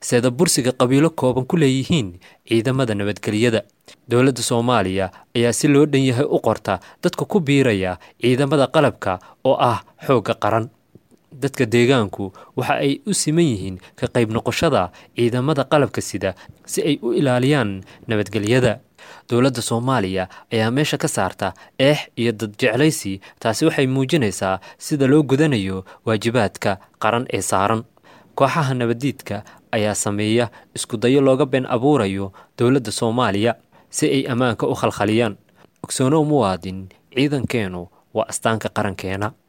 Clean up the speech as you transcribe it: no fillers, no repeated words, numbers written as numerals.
sida bursiga qabiilo kooban ku leeyihiin ciidamada nabadgelyada. dowladda Soomaaliya ayaa si loo dhan yahay u qorta dadka ku biiraya ciidamada qalabka oo ah xoogga qaran. dadka deegaanku waxa ay u siman yihiin ka qayb noqoshada ciidamada qalabka sida si ay u ilaaliyaan nabadgelyada. dowladda Soomaaliya ayaa meesha ka saarta eex iyo dad jeclaysi, taasi waxay muujinaysaa sida loo gudanayo waajibaadka qaran ee saaran. kooxaha nabadiidka ayaa sameeya isku dayo looga been abuurayo dowladda Soomaaliya si ay ammaanka u khalkhaliyaan. ogsoonow muwaadin, ciidankeenu waa astaanka qarankeena.